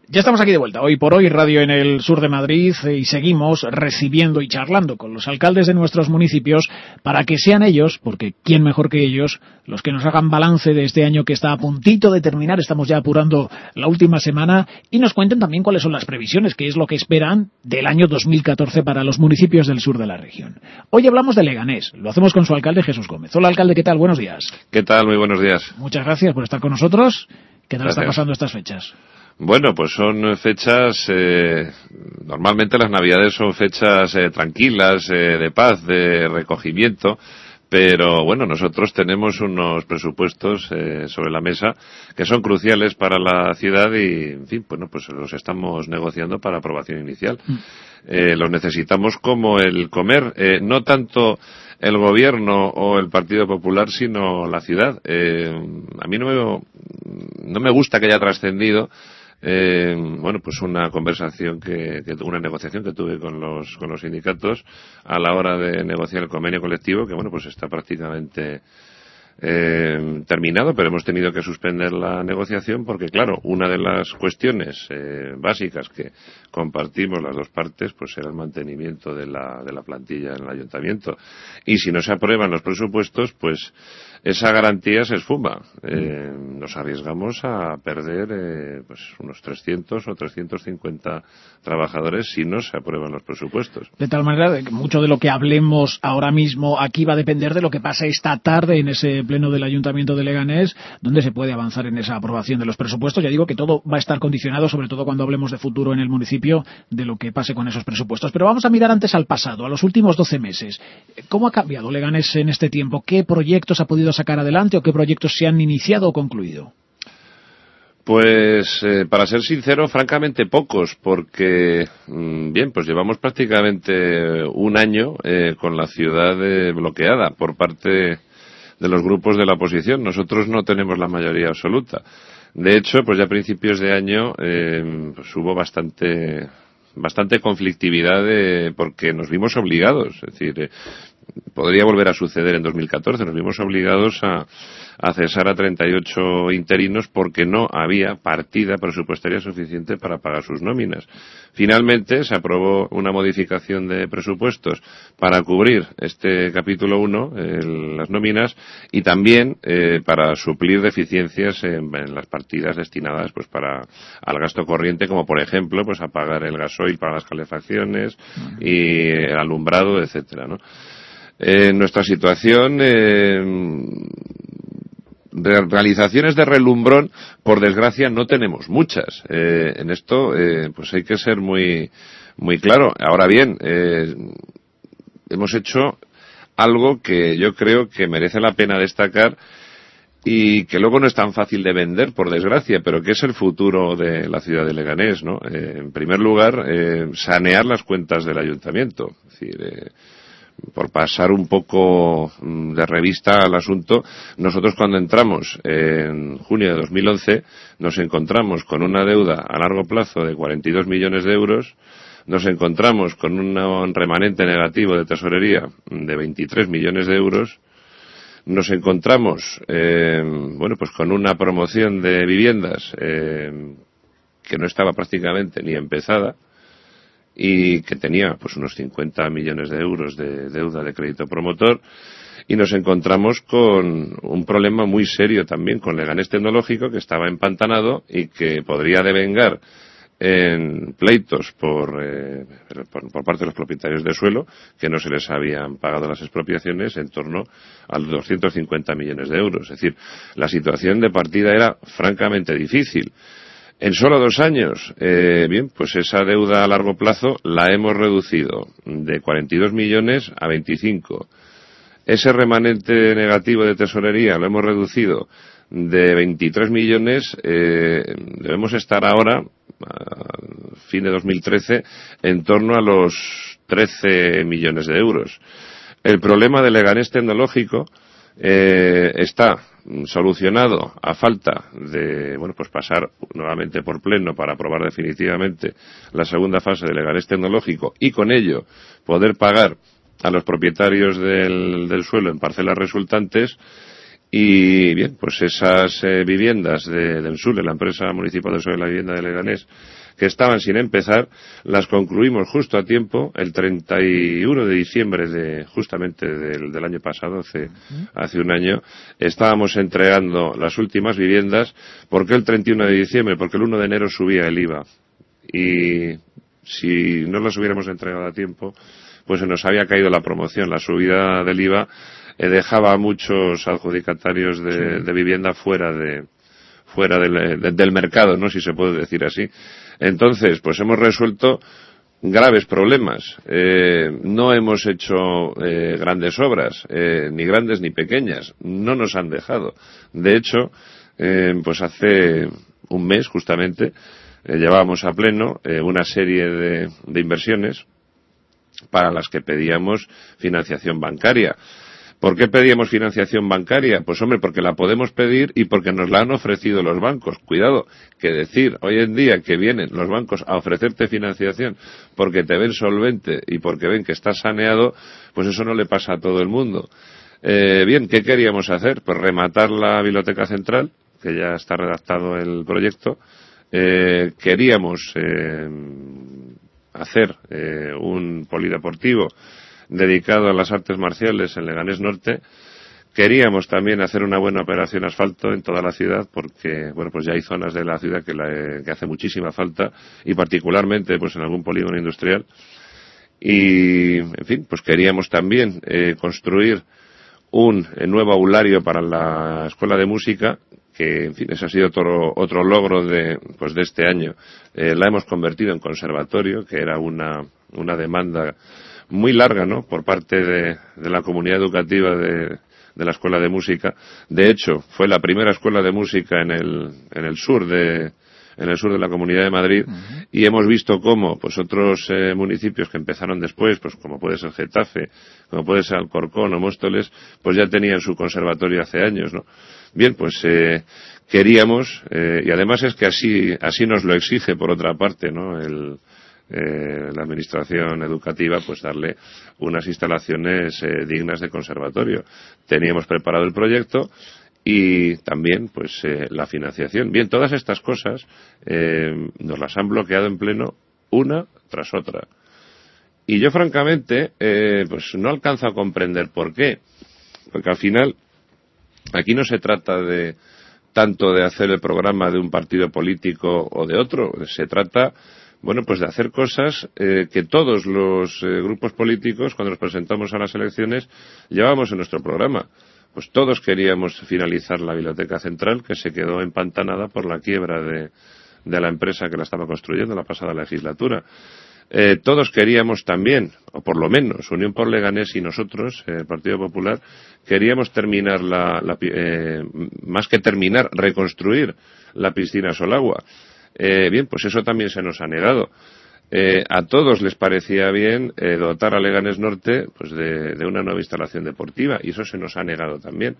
Ya estamos aquí de vuelta, Hoy por Hoy, radio en el sur de Madrid, y seguimos recibiendo y charlando con los alcaldes de nuestros municipios para que sean ellos, porque quién mejor que ellos, los que nos hagan balance de este año que está a puntito de terminar, estamos ya apurando la última semana, y nos cuenten también cuáles son las previsiones, qué es lo que esperan del año 2014 para los municipios del sur de la región. Hoy hablamos de Leganés, lo hacemos con su alcalde Jesús Gómez. Hola alcalde, ¿qué tal? Buenos días. ¿Qué tal? Muy buenos días. Muchas gracias por estar con nosotros. ¿Qué tal Gracias. está pasando estas fechas? Bueno, pues son fechas, normalmente las Navidades son fechas tranquilas, de paz, de recogimiento, pero bueno, nosotros tenemos unos presupuestos sobre la mesa que son cruciales para la ciudad y, en fin, bueno, pues los estamos negociando para aprobación inicial. Los necesitamos como el comer, no tanto el gobierno o el Partido Popular, sino la ciudad. A mí no me gusta que haya trascendido bueno, pues una conversación una negociación que tuve con los sindicatos a la hora de negociar el convenio colectivo, que bueno, pues está prácticamente terminado, pero hemos tenido que suspender la negociación porque, claro, una de las cuestiones básicas que compartimos las dos partes, pues era el mantenimiento de la plantilla en el ayuntamiento. Y si no se aprueban los presupuestos, pues esa garantía se esfuma. Nos arriesgamos a perder pues unos 300 o 350 trabajadores si no se aprueban los presupuestos. De tal manera que mucho de lo que hablemos ahora mismo aquí va a depender de lo que pase esta tarde en ese pleno del Ayuntamiento de Leganés, donde se puede avanzar en esa aprobación de los presupuestos. Ya digo que todo va a estar condicionado, sobre todo cuando hablemos de futuro en el municipio, de lo que pase con esos presupuestos. Pero vamos a mirar antes al pasado, a los últimos 12 meses. ¿Cómo ha cambiado Leganés en este tiempo? ¿Qué proyectos ha podido sacar adelante o qué proyectos se han iniciado o concluido? Pues, para ser sincero, francamente pocos, porque, bien, pues llevamos prácticamente un año con la ciudad bloqueada por parte de los grupos de la oposición. Nosotros no tenemos la mayoría absoluta. De hecho, pues ya a principios de año pues hubo bastante conflictividad porque nos vimos obligados, es decir, podría volver a suceder en 2014, nos vimos obligados a cesar a 38 interinos porque no había partida presupuestaria suficiente para pagar sus nóminas. Finalmente se aprobó una modificación de presupuestos para cubrir este capítulo 1, las nóminas, y también para suplir deficiencias en las partidas destinadas pues al gasto corriente, como por ejemplo pues a pagar el gasoil para las calefacciones y el alumbrado, etcétera, ¿no? Nuestra situación, realizaciones de relumbrón, por desgracia, no tenemos muchas. En esto, pues hay que ser muy, muy claro. Ahora bien, hemos hecho algo que yo creo que merece la pena destacar y que luego no es tan fácil de vender, por desgracia, pero que es el futuro de la ciudad de Leganés, ¿no? En primer lugar, sanear las cuentas del ayuntamiento. Es decir, por pasar un poco de revista al asunto, nosotros cuando entramos en junio de 2011 nos encontramos con una deuda a largo plazo de 42 millones de euros, nos encontramos con un remanente negativo de tesorería de 23 millones de euros, nos encontramos bueno, pues con una promoción de viviendas que no estaba prácticamente ni empezada, y que tenía pues unos 50 millones de euros de deuda de crédito promotor, y nos encontramos con un problema muy serio también con Leganés Tecnológico, que estaba empantanado y que podría devengar en pleitos por parte de los propietarios de suelo, que no se les habían pagado las expropiaciones, en torno a los 250 millones de euros. Es decir, la situación de partida era francamente difícil. En solo 2 años, bien, pues esa deuda a largo plazo la hemos reducido de 42 millones a 25. Ese remanente negativo de tesorería lo hemos reducido de 23 millones. Debemos estar ahora, a fin de 2013, en torno a los 13 millones de euros. El problema del Leganés Tecnológico está solucionado a falta de, bueno, pues pasar nuevamente por pleno para aprobar definitivamente la segunda fase del Leganés Tecnológico y con ello poder pagar a los propietarios del suelo en parcelas resultantes, Y bien, pues esas viviendas del SULE, la empresa municipal del SULE de la vivienda de Leganés, que estaban sin empezar, las concluimos justo a tiempo el 31 de diciembre justamente del año pasado, hace un año. Estábamos entregando las últimas viviendas. ¿Por qué el 31 de diciembre? Porque el 1 de enero subía el IVA. Y si no las hubiéramos entregado a tiempo, pues se nos había caído la promoción. La subida del IVA dejaba a muchos adjudicatarios de vivienda fuera del mercado, ¿no? Si se puede decir así. Entonces, pues hemos resuelto graves problemas. No hemos hecho grandes obras, ni grandes ni pequeñas. No nos han dejado. De hecho, pues hace un mes justamente llevábamos a pleno una serie de inversiones para las que pedíamos financiación bancaria. ¿Por qué pedíamos financiación bancaria? Pues hombre, porque la podemos pedir y porque nos la han ofrecido los bancos. Cuidado, que decir hoy en día que vienen los bancos a ofrecerte financiación porque te ven solvente y porque ven que estás saneado, pues eso no le pasa a todo el mundo. Bien, ¿qué queríamos hacer? Pues rematar la Biblioteca Central, que ya está redactado el proyecto. Queríamos hacer un polideportivo dedicado a las artes marciales en Leganés Norte. Queríamos también hacer una buena operación asfalto en toda la ciudad porque, bueno, pues ya hay zonas de la ciudad que hace muchísima falta y particularmente pues en algún polígono industrial. Y, en fin, pues queríamos también construir un nuevo aulario para la Escuela de Música, que, en fin, ese ha sido otro logro de este año. La hemos convertido en conservatorio, que era una demanda muy larga, ¿no?, por parte de la comunidad educativa de la Escuela de Música. De hecho, fue la primera escuela de música en el sur de la Comunidad de Madrid. Y hemos visto cómo pues otros municipios que empezaron después, pues como puede ser Getafe, como puede ser Alcorcón o Móstoles, pues ya tenían su conservatorio hace años, ¿no? Bien, pues queríamos, y además es que así nos lo exige por otra parte, ¿no?, la administración educativa, pues darle unas instalaciones dignas de conservatorio. Teníamos preparado el proyecto y también pues la financiación. Bien, todas estas cosas nos las han bloqueado en pleno una tras otra. Y yo francamente pues no alcanzo a comprender por qué. Porque al final aquí no se trata tanto de hacer el programa de un partido político o de otro. Se trata, bueno, pues de hacer cosas que todos los grupos políticos, cuando nos presentamos a las elecciones, llevábamos en nuestro programa. Pues todos queríamos finalizar la Biblioteca Central, que se quedó empantanada por la quiebra de la empresa que la estaba construyendo la pasada legislatura. Todos queríamos también, o por lo menos Unión por Leganés y nosotros, el Partido Popular, queríamos terminar más que terminar, reconstruir la piscina Solagua. Bien, pues eso también se nos ha negado. A todos les parecía bien dotar a Leganés Norte pues de una nueva instalación deportiva y eso se nos ha negado también.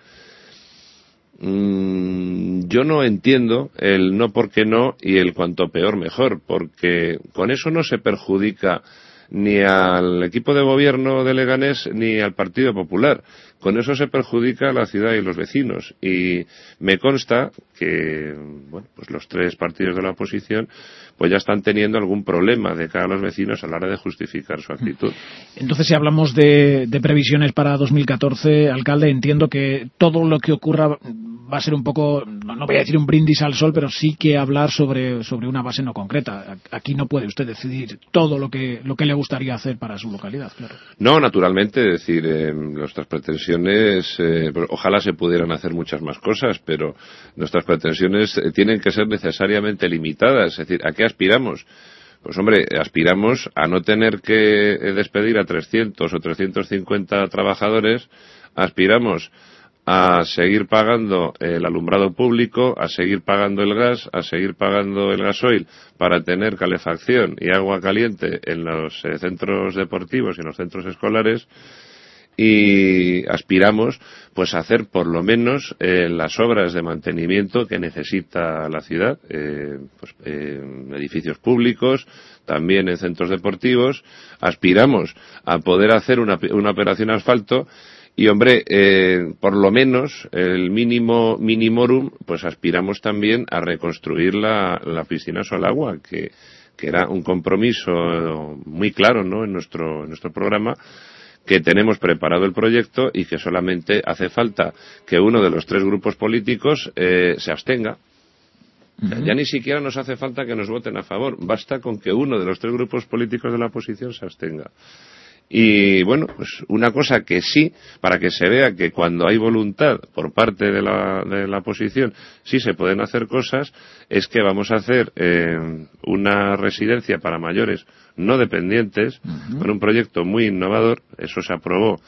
Yo no entiendo el no porque no y el cuanto peor mejor, porque con eso no se perjudica ni al equipo de gobierno de Leganés ni al Partido Popular. Con eso se perjudica a la ciudad y los vecinos. Y me consta que, bueno, pues los tres partidos de la oposición pues ya están teniendo algún problema de cara a los vecinos a la hora de justificar su actitud. Entonces, si hablamos de previsiones para 2014, alcalde, entiendo que todo lo que ocurra va a ser un poco, no voy a decir un brindis al sol, pero sí que hablar sobre una base no concreta. Aquí no puede usted decidir todo lo que le gustaría hacer para su localidad, claro. No, naturalmente, es decir, nuestras pretensiones, ojalá se pudieran hacer muchas más cosas, pero nuestras pretensiones tienen que ser necesariamente limitadas. Es decir, ¿a qué aspiramos? Pues hombre, aspiramos a no tener que despedir a 300 o 350 trabajadores, aspiramos a seguir pagando el alumbrado público, a seguir pagando el gas, a seguir pagando el gasoil para tener calefacción y agua caliente en los centros deportivos y en los centros escolares, y aspiramos pues a hacer por lo menos las obras de mantenimiento que necesita la ciudad, edificios públicos, también en centros deportivos. Aspiramos a poder hacer una operación asfalto. Y hombre, por lo menos el mínimo minimorum, pues aspiramos también a reconstruir la piscina Solagua, que era un compromiso muy claro, ¿no?, en nuestro programa, que tenemos preparado el proyecto y que solamente hace falta que uno de los 3 grupos políticos se abstenga. O sea, ya ni siquiera nos hace falta que nos voten a favor, basta con que uno de los 3 grupos políticos de la oposición se abstenga. Y bueno, pues una cosa que sí, para que se vea que cuando hay voluntad por parte de la oposición sí se pueden hacer cosas, es que vamos a hacer una residencia para mayores no dependientes, con un proyecto muy innovador. Eso se aprobó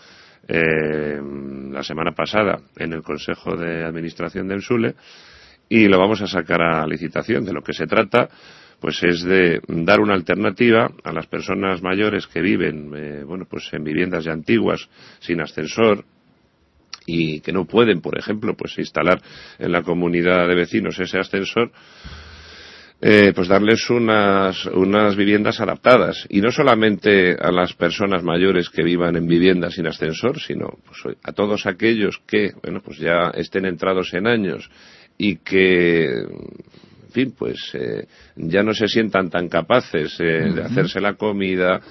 la semana pasada en el Consejo de Administración de Ensule, y lo vamos a sacar a licitación. De lo que se trata pues es de dar una alternativa a las personas mayores que viven pues en viviendas ya antiguas, sin ascensor, y que no pueden, por ejemplo, pues instalar en la comunidad de vecinos ese ascensor, pues darles unas viviendas adaptadas, y no solamente a las personas mayores que vivan en viviendas sin ascensor, sino pues a todos aquellos que pues ya estén entrados en años y que, en fin, pues ya no se sientan tan capaces de hacerse la comida,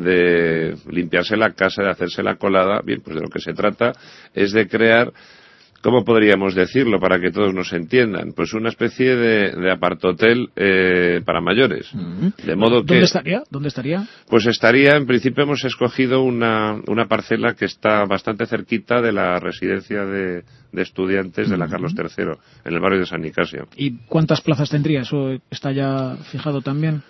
de limpiarse la casa, de hacerse la colada. Bien, pues de lo que se trata es de crear, ¿cómo podríamos decirlo para que todos nos entiendan? Pues una especie de apartotel para mayores. De modo que... ¿Dónde estaría? Pues estaría, en principio hemos escogido una parcela que está bastante cerquita de la residencia de estudiantes de la Carlos III, en el barrio de San Nicasio. ¿Y cuántas plazas tendría? ¿Eso está ya fijado también?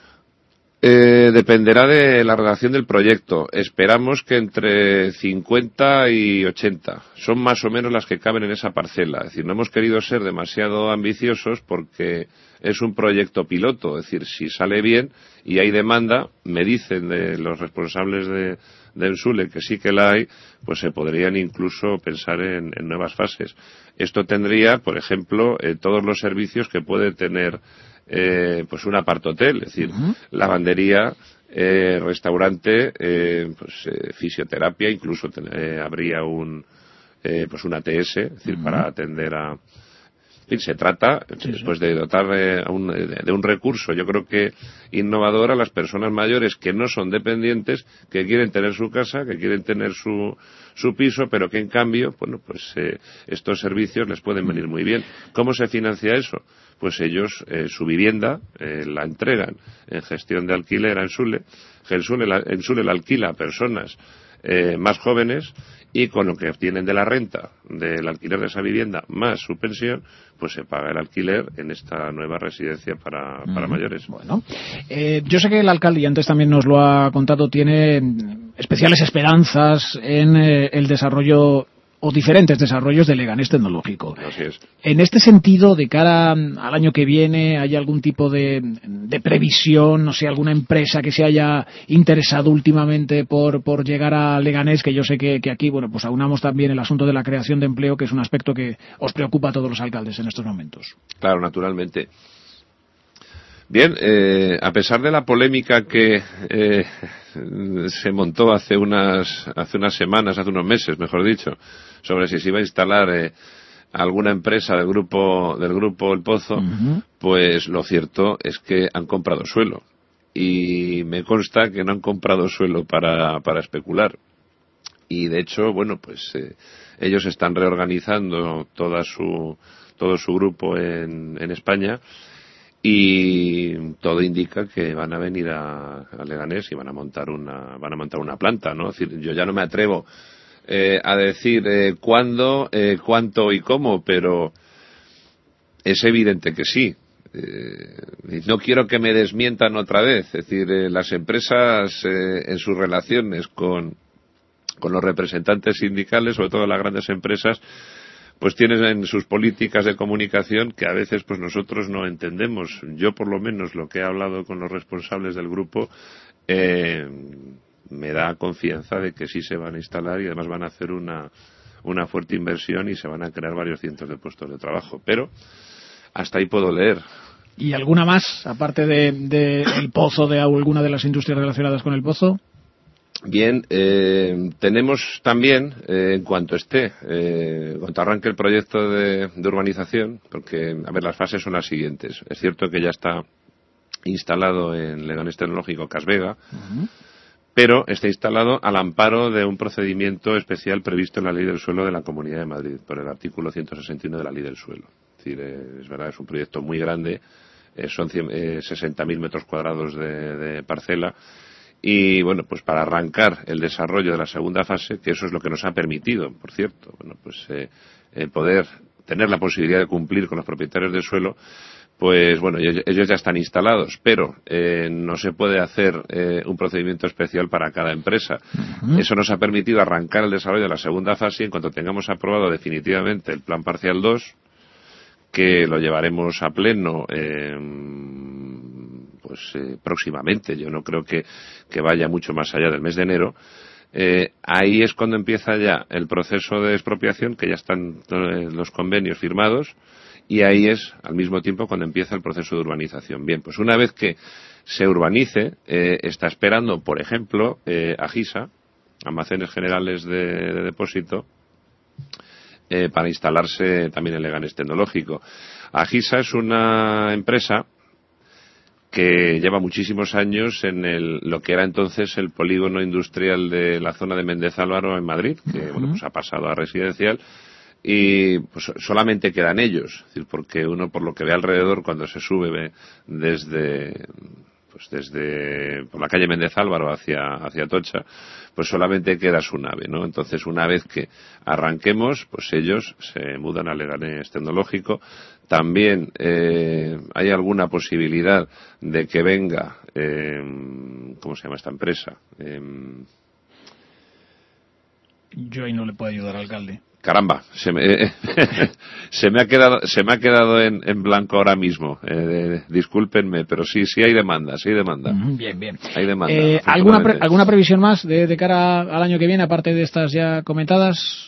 Dependerá de la redacción del proyecto. Esperamos que entre 50 y 80 son más o menos las que caben en esa parcela. Es decir, no hemos querido ser demasiado ambiciosos porque es un proyecto piloto. Es decir, si sale bien y hay demanda, me dicen de los responsables de Ensule que sí que la hay, pues se podrían incluso pensar en nuevas fases. Esto tendría, por ejemplo, todos los servicios que puede tener pues un apartotel, es decir, lavandería, restaurante, fisioterapia, incluso habría pues un ATS, es decir, para atender a... En fin, se trata pues de dotar de un recurso, yo creo que innovador, a las personas mayores que no son dependientes, que quieren tener su casa, que quieren tener su piso, pero que en cambio, bueno, pues estos servicios les pueden venir muy bien. ¿Cómo se financia eso? Pues ellos su vivienda la entregan en gestión de alquiler a Ensule. Ensule la alquila a personas más jóvenes, y con lo que obtienen de la renta del alquiler de esa vivienda más su pensión, pues se paga el alquiler en esta nueva residencia para mayores. Bueno, yo sé que el alcalde, y antes también nos lo ha contado, tiene especiales esperanzas en el desarrollo o diferentes desarrollos de Leganés Tecnológico. Así es. En este sentido, de cara al año que viene, ¿hay algún tipo de previsión? No sé, alguna empresa que se haya interesado últimamente por llegar a Leganés, que yo sé que aquí, bueno, pues aunamos también el asunto de la creación de empleo, que es un aspecto que os preocupa a todos los alcaldes en estos momentos. Claro, naturalmente. Bien, a pesar de la polémica que se montó hace unas semanas, hace unos meses, mejor dicho, sobre si se iba a instalar alguna empresa del grupo El Pozo, pues lo cierto es que han comprado suelo. Y me consta que no han comprado suelo para especular. Y de hecho, bueno, pues ellos están reorganizando todo su grupo en España. Y todo indica que van a venir a Leganés y van a montar una planta, ¿no? Es decir, yo ya no me atrevo a decir cuándo, cuánto y cómo, pero es evidente que sí. No quiero que me desmientan otra vez. Es decir, las empresas en sus relaciones con los representantes sindicales, sobre todo las grandes empresas, pues tienen en sus políticas de comunicación que a veces pues nosotros no entendemos. Yo, por lo menos, lo que he hablado con los responsables del grupo, me da confianza de que sí se van a instalar y además van a hacer una fuerte inversión y se van a crear varios cientos de puestos de trabajo. Pero hasta ahí puedo leer. ¿Y alguna más, aparte de el Pozo, de alguna de las industrias relacionadas con el Pozo? Bien, tenemos también, en cuanto arranque el proyecto de urbanización, porque, a ver, las fases son las siguientes. Es cierto que ya está instalado en Leganés Tecnológico Casvega, pero está instalado al amparo de un procedimiento especial previsto en la Ley del Suelo de la Comunidad de Madrid, por el artículo 161 de la Ley del Suelo. Es decir, es verdad, es un proyecto muy grande, son 60.000 metros cuadrados de parcela. Y bueno, pues para arrancar el desarrollo de la segunda fase, que eso es lo que nos ha permitido, por cierto, bueno, pues poder tener la posibilidad de cumplir con los propietarios del suelo, pues bueno, ellos ya están instalados, pero no se puede hacer un procedimiento especial para cada empresa. Eso nos ha permitido arrancar el desarrollo de la segunda fase y en cuanto tengamos aprobado definitivamente el plan parcial 2, que lo llevaremos a pleno próximamente, yo no creo que vaya mucho más allá del mes de enero, ahí es cuando empieza ya el proceso de expropiación, que ya están los convenios firmados, y ahí es al mismo tiempo cuando empieza el proceso de urbanización. Bien, pues una vez que se urbanice, está esperando, por ejemplo, AGISA, Almacenes Generales de Depósito, para instalarse también en Leganés Tecnológico. AGISA es una empresa que lleva muchísimos años en lo que era entonces el polígono industrial de la zona de Méndez Álvaro en Madrid, que bueno, pues ha pasado a residencial y pues solamente quedan ellos, es decir, porque uno por lo que ve alrededor cuando se sube desde por la calle Méndez Álvaro hacia Atocha, pues solamente queda su nave, ¿no? Entonces, una vez que arranquemos, pues ellos se mudan a Leganés Tecnológico. También hay alguna posibilidad de que venga, ¿cómo se llama esta empresa? Yo ahí no le puedo ayudar, alcalde. Caramba, se me ha quedado en blanco ahora mismo. Discúlpenme, pero sí hay demanda. Bien. Hay demanda. ¿Alguna previsión más de cara al año que viene, aparte de estas ya comentadas?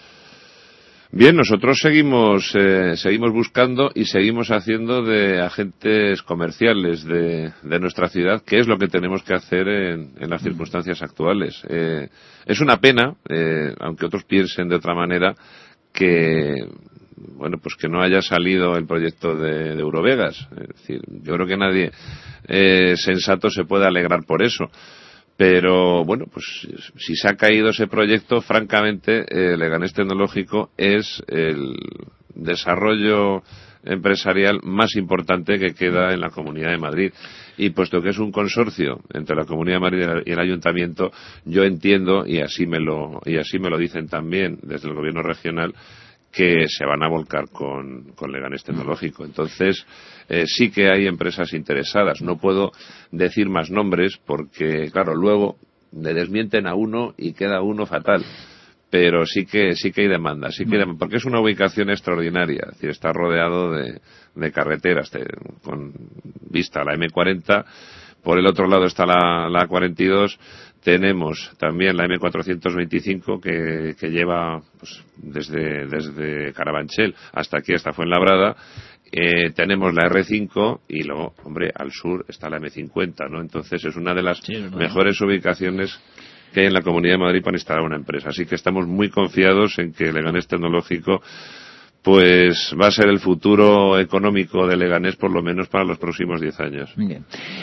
Bien, nosotros seguimos buscando y seguimos haciendo de agentes comerciales de nuestra ciudad, que es lo que tenemos que hacer en las circunstancias actuales. Es una pena, aunque otros piensen de otra manera, que pues que no haya salido el proyecto de Eurovegas. Es decir, yo creo que nadie sensato se puede alegrar por eso. Pero bueno, pues si se ha caído ese proyecto, francamente, Leganés Tecnológico es el desarrollo empresarial más importante que queda en la Comunidad de Madrid. Y puesto que es un consorcio entre la Comunidad de Madrid y el Ayuntamiento, yo entiendo, y así me lo dicen también desde el Gobierno regional, que se van a volcar con Leganés Tecnológico. Entonces, sí que hay empresas interesadas. No puedo decir más nombres porque, claro, luego le desmienten a uno y queda uno fatal. Pero sí que hay demanda, porque es una ubicación extraordinaria. Es decir, está rodeado de carreteras con vista a la M40. Por el otro lado está la 42. Tenemos también la M425 que lleva pues, desde Carabanchel hasta aquí, hasta Fuenlabrada. Tenemos la R5 y luego, al sur está la M50, ¿no? Entonces es una de las mejores ubicaciones que hay en la Comunidad de Madrid para instalar una empresa. Así que estamos muy confiados en que Leganés Tecnológico pues va a ser el futuro económico de Leganés por lo menos para los próximos 10 años. Bien.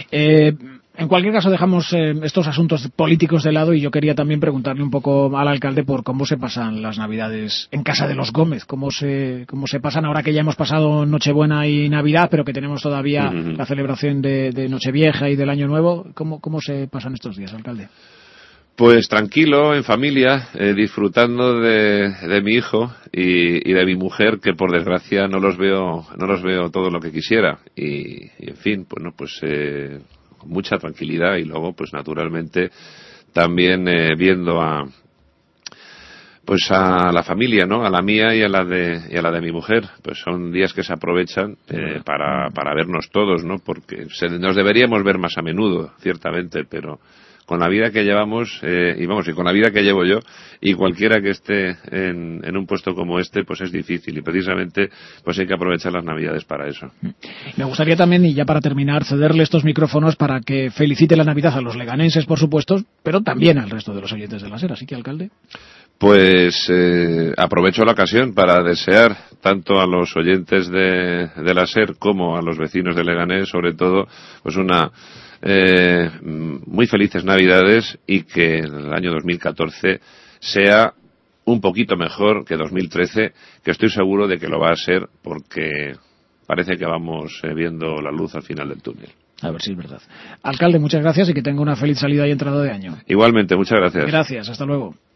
En cualquier caso dejamos estos asuntos políticos de lado y yo quería también preguntarle un poco al alcalde por cómo se pasan las Navidades en casa de los Gómez, cómo se pasan ahora que ya hemos pasado Nochebuena y Navidad, pero que tenemos todavía la celebración de Nochevieja y del Año Nuevo. ¿Cómo se pasan estos días, alcalde? Pues tranquilo, en familia, disfrutando de mi hijo y de mi mujer, que por desgracia no los veo todo lo que quisiera. Y en fin, con mucha tranquilidad y luego, pues naturalmente, también viendo a Pues a la familia, ¿no? A la mía y a la de mi mujer. Pues son días que se aprovechan para vernos todos, ¿no? Porque nos deberíamos ver más a menudo, ciertamente, pero con la vida que llevamos, y con la vida que llevo yo, y cualquiera que esté en un puesto como este, pues es difícil, y precisamente pues hay que aprovechar las Navidades para eso. Me gustaría también, y ya para terminar, cederle estos micrófonos para que felicite la Navidad a los leganenses, por supuesto, pero también al resto de los oyentes de la SER. Así que, alcalde. Pues aprovecho la ocasión para desear tanto a los oyentes de la SER como a los vecinos de Leganés, sobre todo, pues muy felices Navidades, y que el año 2014 sea un poquito mejor que 2013, que estoy seguro de que lo va a ser, porque parece que vamos viendo la luz al final del túnel. A ver si es verdad. Alcalde, muchas gracias y que tenga una feliz salida y entrada de año. Igualmente, muchas gracias. Gracias, hasta luego.